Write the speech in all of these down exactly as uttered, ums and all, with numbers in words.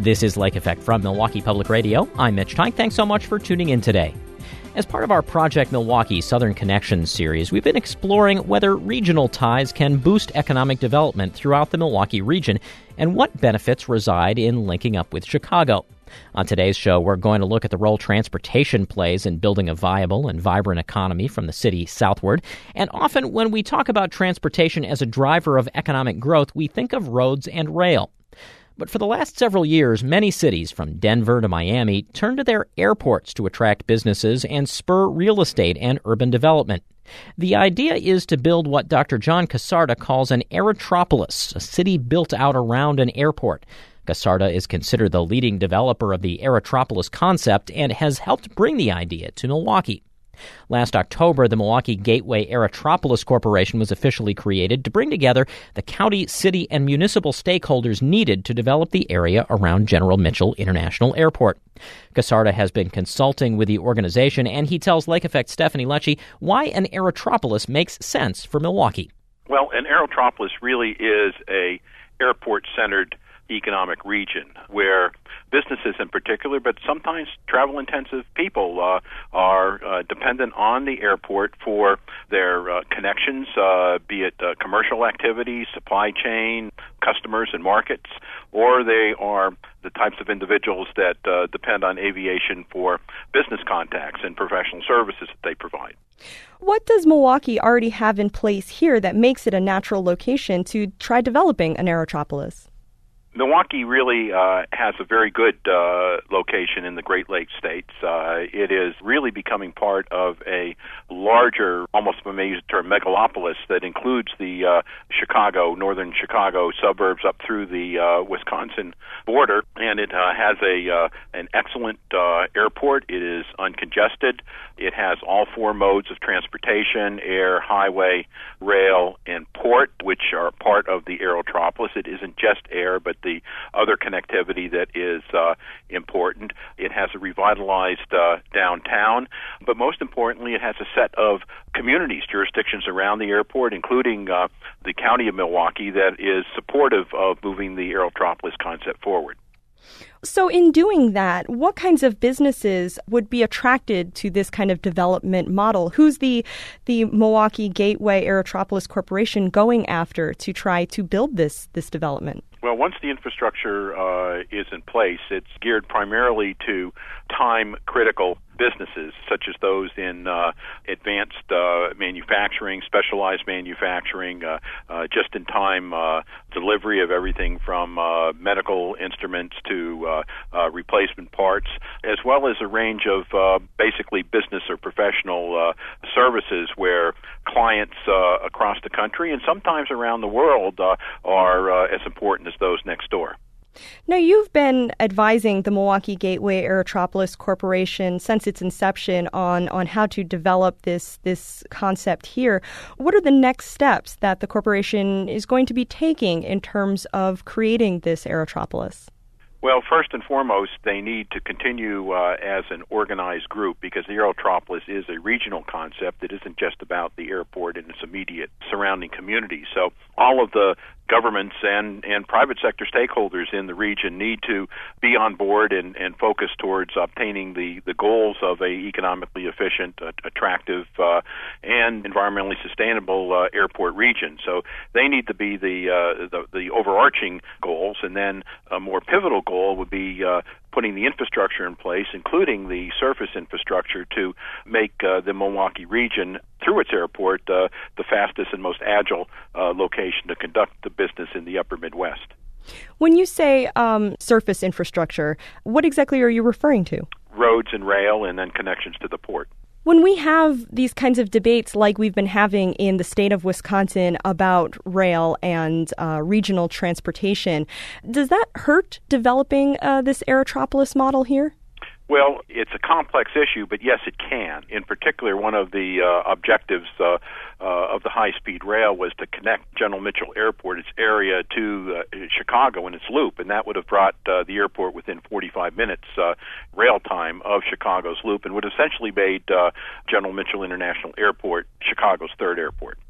This is Lake Effect from Milwaukee Public Radio. I'm Mitch Teich. Thanks so much for tuning in today. As part of our Project Milwaukee Southern Connections series, we've been exploring whether regional ties can boost economic development throughout the Milwaukee region and what benefits reside in linking up with Chicago. On today's show, we're going to look at the role transportation plays in building a viable and vibrant economy from the city southward. And often when we talk about transportation as a driver of economic growth, we think of roads and rail. But for the last several years, many cities, from Denver to Miami, turn to their airports to attract businesses and spur real estate and urban development. The idea is to build what Doctor John Casarda calls an aerotropolis, a city built out around an airport. Casarda is considered the leading developer of the aerotropolis concept and has helped bring the idea to Milwaukee. Last October, the Milwaukee Gateway Aerotropolis Corporation was officially created to bring together the county, city, and municipal stakeholders needed to develop the area around General Mitchell International Airport. Casarda has been consulting with the organization, and he tells Lake Effect's Stephanie Lecce why an aerotropolis makes sense for Milwaukee. Well, an aerotropolis really is a airport-centered economic region where businesses in particular, but sometimes travel-intensive people uh, are uh, dependent on the airport for their uh, connections, uh, be it uh, commercial activities, supply chain, customers and markets, or they are the types of individuals that uh, depend on aviation for business contacts and professional services that they provide. What does Milwaukee already have in place here that makes it a natural location to try developing an aerotropolis? Milwaukee really uh, has a very good uh, location in the Great Lakes states. Uh, it is really becoming part of a larger, almost I may use the term, megalopolis that includes the uh, Chicago, northern Chicago suburbs up through the uh, Wisconsin border, and it uh, has a uh, an excellent uh, airport. It is uncongested. It has all four modes of transportation: air, highway, rail, and port, which are part of the aerotropolis. It isn't just air, but the other connectivity that is uh, important. It has a revitalized uh, downtown, but most importantly, it has a set of communities, jurisdictions around the airport, including uh, the county of Milwaukee, that is supportive of moving the aerotropolis concept forward. So in doing that, what kinds of businesses would be attracted to this kind of development model? Who's the the Milwaukee Gateway Aerotropolis Corporation going after to try to build this this development? Well, once the infrastructure uh, is in place, it's geared primarily to time-critical businesses, such as those in uh, advanced uh, manufacturing, specialized manufacturing, uh, uh, just-in-time uh, delivery of everything from uh, medical instruments to uh, uh, replacement parts, as well as a range of uh, basically business or professional uh, services where clients uh, across the country and sometimes around the world uh, are uh, as important as those next door. Now, you've been advising the Milwaukee Gateway Aerotropolis Corporation since its inception on, on how to develop this this concept here. What are the next steps that the corporation is going to be taking in terms of creating this aerotropolis? Well, first and foremost, they need to continue uh, as an organized group, because the aerotropolis is a regional concept. It isn't just about the airport and its immediate surrounding community. So all of the governments and, and private sector stakeholders in the region need to be on board and, and focus towards obtaining the, the goals of a economically efficient, uh, attractive, uh, and environmentally sustainable uh, airport region. So they need to be the, uh, the the overarching goals, and then a more pivotal goal would be uh, putting the infrastructure in place, including the surface infrastructure, to make uh, the Milwaukee region, through its airport, uh, the fastest and most agile uh, location to conduct the business in the upper Midwest. When you say um, surface infrastructure, what exactly are you referring to? Roads and rail, and then connections to the port. When we have these kinds of debates like we've been having in the state of Wisconsin about rail and uh, regional transportation, does that hurt developing uh, this aerotropolis model here? Well, it's a complex issue, but yes, it can. In particular, one of the uh, objectives uh, uh, of the high-speed rail was to connect General Mitchell Airport, its area, to uh, Chicago in its loop, and that would have brought uh, the airport within forty-five minutes uh, rail time of Chicago's loop, and would essentially made uh, General Mitchell International Airport Chicago's third airport.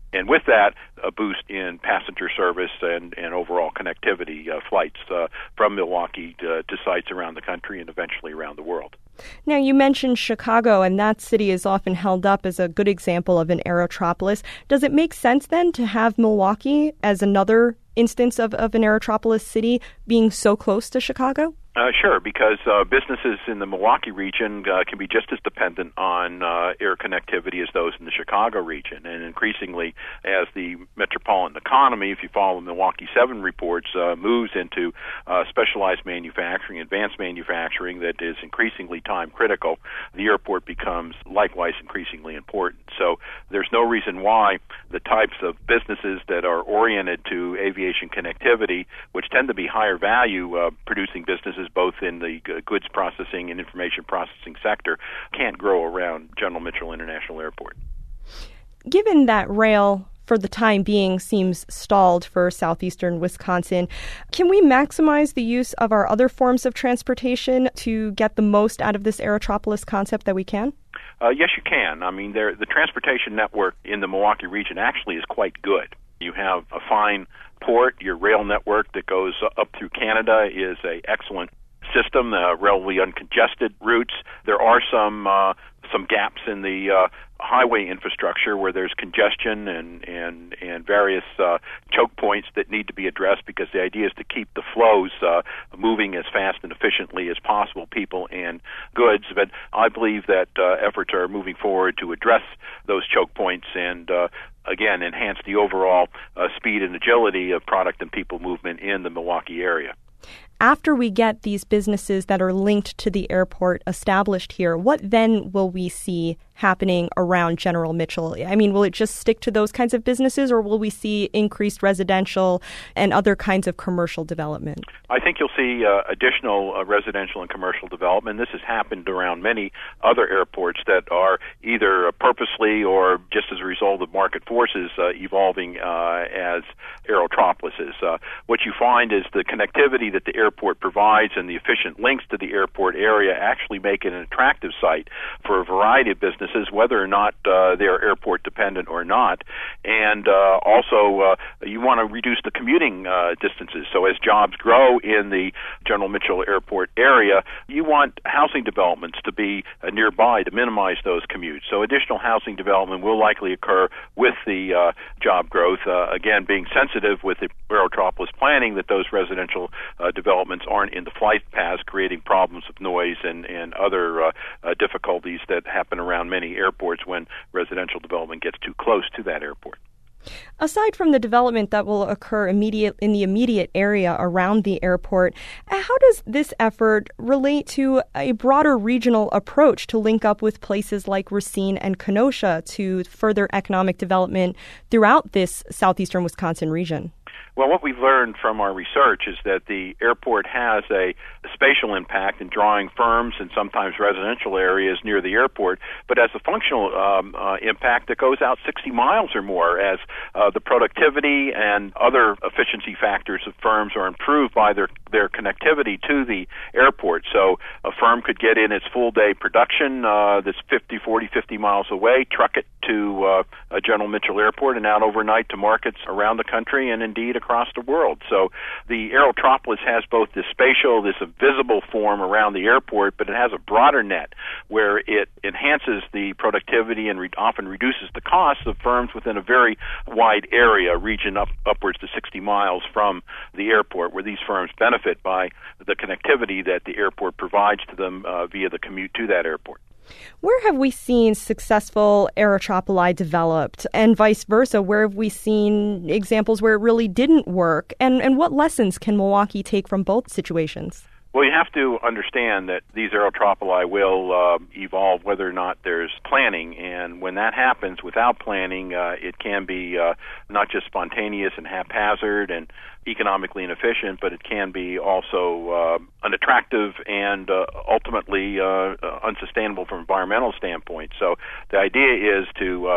And with that, a boost in passenger service and, and overall connectivity uh, flights uh, from Milwaukee to, to sites around the country and eventually around the world. Now, you mentioned Chicago, and that city is often held up as a good example of an aerotropolis. Does it make sense then to have Milwaukee as another instance of, of an aerotropolis city being so close to Chicago? Uh, sure, because uh, businesses in the Milwaukee region uh, can be just as dependent on uh, air connectivity as those in the Chicago region. And increasingly, as the metropolitan economy, if you follow the Milwaukee seven reports, uh, moves into uh, specialized manufacturing, advanced manufacturing that is increasingly time-critical, the airport becomes likewise increasingly important. So there's no reason why the types of businesses that are oriented to aviation connectivity, which tend to be higher value uh, producing businesses, both in the goods processing and information processing sector, can't grow around General Mitchell International Airport. Given that rail, for the time being, seems stalled for southeastern Wisconsin, can we maximize the use of our other forms of transportation to get the most out of this aerotropolis concept that we can? Uh, yes, you can. I mean, there, the transportation network in the Milwaukee region actually is quite good. You have a fine port. Your rail network that goes up through Canada is an excellent system, uh, relatively uncongested routes. There are some uh, some gaps in the uh, highway infrastructure where there's congestion and and and various uh, choke points that need to be addressed, because the idea is to keep the flows uh, moving as fast and efficiently as possible, people and goods. But I believe that uh, efforts are moving forward to address those choke points and uh, again enhance the overall uh, speed and agility of product and people movement in the Milwaukee area. After we get these businesses that are linked to the airport established here, what then will we see happening around General Mitchell? I mean, will it just stick to those kinds of businesses, or will we see increased residential and other kinds of commercial development? I think you'll see uh, additional uh, residential and commercial development. This has happened around many other airports that are either purposely or just as a result of market forces uh, evolving uh, as aerotropolises. Uh, what you find is the connectivity that the airport provides and the efficient links to the airport area actually make it an attractive site for a variety of businesses, whether or not uh, they're airport dependent or not. And uh, also, uh, you want to reduce the commuting uh, distances. So as jobs grow in the General Mitchell Airport area, you want housing developments to be uh, nearby to minimize those commutes. So additional housing development will likely occur with the uh, job growth, uh, again, being sensitive with the aerotropolis planning that those residential uh, developments aren't in the flight paths, creating problems of noise and, and other uh, uh, difficulties that happen around many airports when residential development gets too close to that airport. Aside from the development that will occur immediate in the immediate area around the airport, how does this effort relate to a broader regional approach to link up with places like Racine and Kenosha to further economic development throughout this southeastern Wisconsin region? Well, what we've learned from our research is that the airport has a spatial impact in drawing firms and sometimes residential areas near the airport, but as a functional um, uh, impact that goes out sixty miles or more as uh, the productivity and other efficiency factors of firms are improved by their, their connectivity to the airport. So a firm could get in its full-day production uh, that's fifty, forty, fifty miles away, truck it to uh, General Mitchell Airport and out overnight to markets around the country and indeed across the world. So the aerotropolis has both this spatial, this visible form around the airport, but it has a broader net where it enhances the productivity and re- often reduces the costs of firms within a very wide area, region up upwards to sixty miles from the airport, where these firms benefit by the connectivity that the airport provides to them uh, via the commute to that airport. Where have we seen successful aerotropoli developed, and vice versa? Where have we seen examples where it really didn't work? And, and what lessons can Milwaukee take from both situations? Well, you have to understand that these aerotropoli will uh, evolve whether or not there's planning, and when that happens without planning, uh, it can be uh, not just spontaneous and haphazard and economically inefficient, but it can be also uh, unattractive and uh, ultimately uh, unsustainable from an environmental standpoint. So the idea is to uh, plan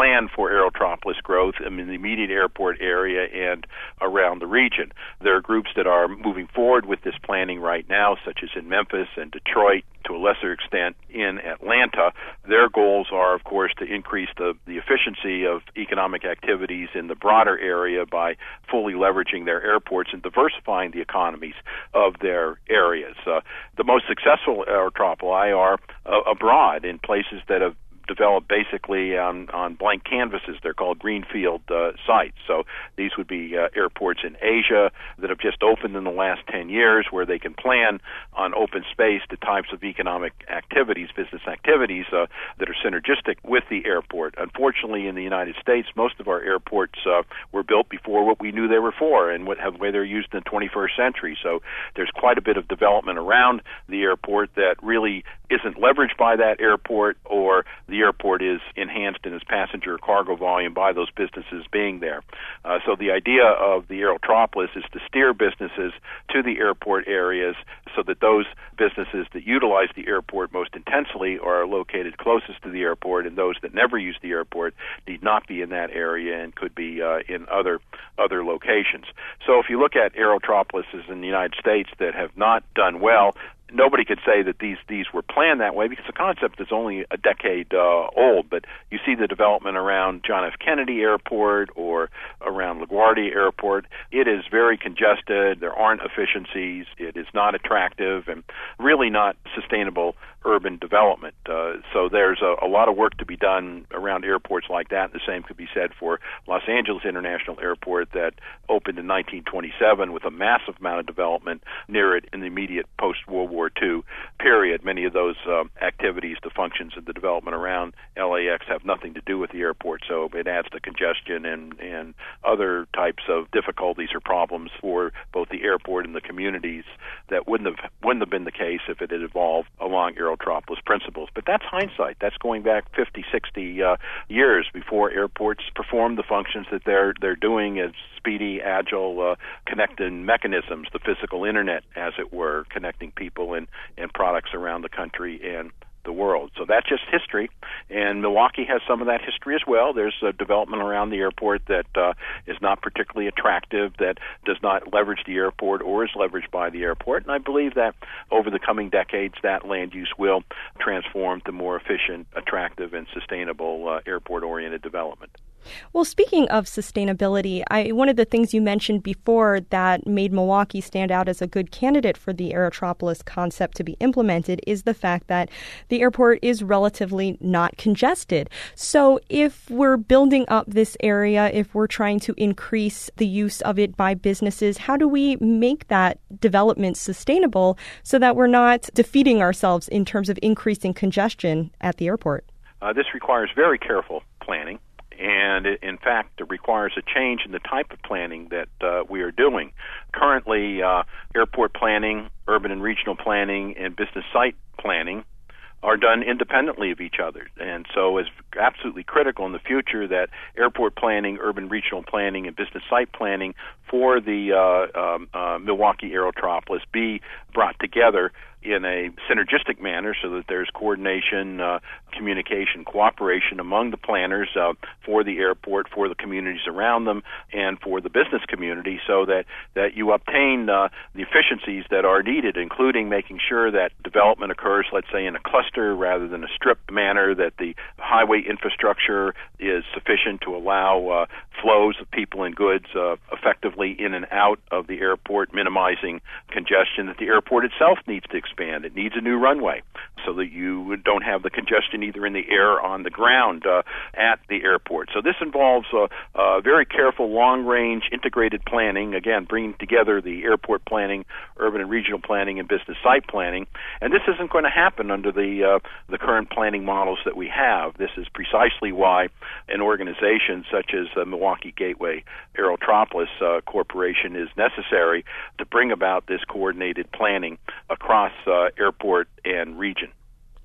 plan for Aerotropolis growth in the immediate airport area and around the region. There are groups that are moving forward with this planning right now, such as in Memphis and Detroit, to a lesser extent in Atlanta. Their goals are, of course, to increase the, the efficiency of economic activities in the broader area by fully leveraging their airports and diversifying the economies of their areas. Uh, the most successful aerotropoli are uh, abroad in places that have developed basically on, on blank canvases. They're called greenfield uh, sites. So these would be uh, airports in Asia that have just opened in the last ten years where they can plan on open space the types of economic activities, business activities uh, that are synergistic with the airport. Unfortunately, in the United States, most of our airports uh, were built before what we knew they were for and what have, way they're used in the twenty-first century. So there's quite a bit of development around the airport that really isn't leveraged by that airport, or the airport is enhanced in its passenger cargo volume by those businesses being there. Uh, so the idea of the Aerotropolis is to steer businesses to the airport areas so that those businesses that utilize the airport most intensely are located closest to the airport, and those that never use the airport need not be in that area and could be uh, in other other locations. So if you look at Aerotropolises in the United States that have not done well, nobody could say that these these were planned that way because the concept is only a decade uh, old. But you see the development around John F. Kennedy Airport or around LaGuardia Airport. It is very congested. There aren't efficiencies. It is not attractive and really not sustainable urban development. Uh, so there's a, a lot of work to be done around airports like that. The same could be said for Los Angeles International Airport that opened in nineteen twenty-seven with a massive amount of development near it in the immediate post-World War Two period. Many of those uh, activities, the functions of the development around L A X have nothing to do with the airport, so it adds to congestion and, and other types of difficulties or problems for both the airport and the communities that wouldn't have wouldn't have been the case if it had evolved along Aerotropolis principles. But that's hindsight. That's going back fifty, sixty uh, years before airports performed the functions that they're they're doing as speedy, agile, uh, connecting mechanisms, the physical internet, as it were, connecting people and, and products around the country and the world. So that's just history, and Milwaukee has some of that history as well. There's a development around the airport that uh, is not particularly attractive, that does not leverage the airport or is leveraged by the airport, and I believe that over the coming decades that land use will transform to more efficient, attractive, and sustainable uh, airport-oriented development. Well, speaking of sustainability, I, one of the things you mentioned before that made Milwaukee stand out as a good candidate for the Aerotropolis concept to be implemented is the fact that the airport is relatively not congested. So if we're building up this area, if we're trying to increase the use of it by businesses, how do we make that development sustainable so that we're not defeating ourselves in terms of increasing congestion at the airport? Uh, this requires very careful planning. And it, in fact, it requires a change in the type of planning that uh, we are doing. Currently, uh, airport planning, urban and regional planning, and business site planning are done independently of each other. And so it's absolutely critical in the future that airport planning, urban regional planning, and business site planning for the uh, um, uh, Milwaukee Aerotropolis be brought together in a synergistic manner so that there's coordination, uh, communication, cooperation among the planners uh, for the airport, for the communities around them, and for the business community so that, that you obtain uh, the efficiencies that are needed, including making sure that development occurs, let's say, in a cluster rather than a strip manner, that the highway infrastructure is sufficient to allow uh, flows of people and goods uh, effectively in and out of the airport, minimizing congestion, that the airport itself needs to expand. It needs a new runway so that you don't have the congestion either in the air or on the ground uh, at the airport. So this involves uh, uh, very careful, long-range, integrated planning, again, bringing together the airport planning, urban and regional planning, and business site planning. And this isn't going to happen under the uh, the current planning models that we have. This is precisely why an organization such as uh, Milwaukee Gateway Aerotropolis uh, Corporation is necessary to bring about this coordinated planning across uh, airport and region.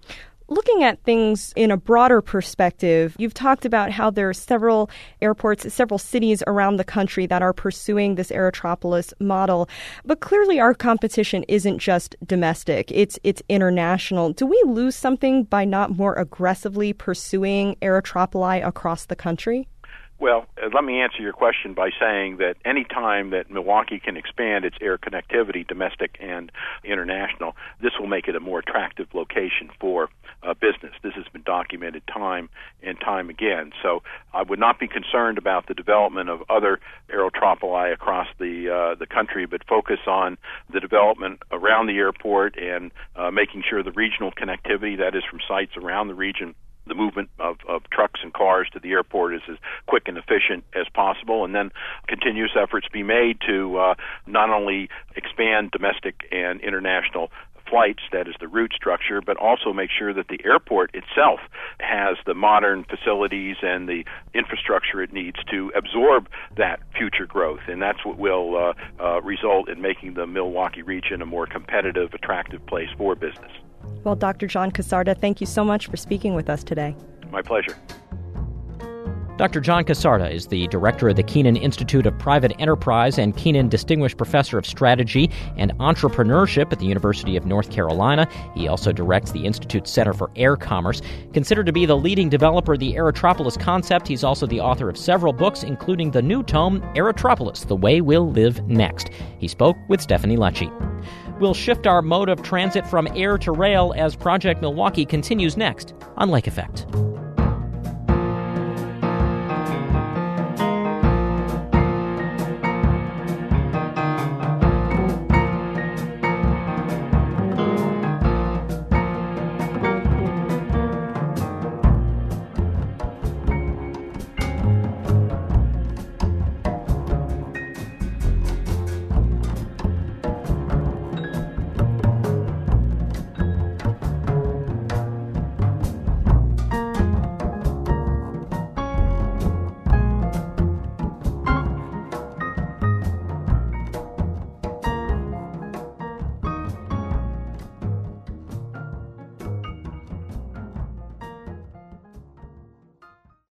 Looking at things in a broader perspective, you've talked about how there are several airports, several cities around the country that are pursuing this Aerotropolis model. But clearly our competition isn't just domestic, it's it's international. Do we lose something by not more aggressively pursuing Aerotropoli across the country? Well, uh, let me answer your question by saying that any time that Milwaukee can expand its air connectivity, domestic and international, this will make it a more attractive location for uh, business. This has been documented time and time again. So I would not be concerned about the development of other aerotropoli across the uh, the country, but focus on the development around the airport and uh, making sure the regional connectivity, that is from sites around the region, the movement of, of trucks and cars to the airport is as quick and efficient as possible, and then continuous efforts be made to uh, not only expand domestic and international flights, that is the route structure, but also make sure that the airport itself has the modern facilities and the infrastructure it needs to absorb that future growth. And that's what will uh, uh, result in making the Milwaukee region a more competitive, attractive place for business. Well, Doctor John Casarda, thank you so much for speaking with us today. My pleasure. Doctor John Casarda is the director of the Kenan Institute of Private Enterprise and Kenan Distinguished Professor of Strategy and Entrepreneurship at the University of North Carolina. He also directs the Institute's Center for Air Commerce. Considered to be the leading developer of the Aerotropolis concept, he's also the author of several books, including the new tome, Aerotropolis, The Way We'll Live Next. He spoke with Stephanie Lecce. We'll shift our mode of transit from air to rail as Project Milwaukee continues next on Lake Effect.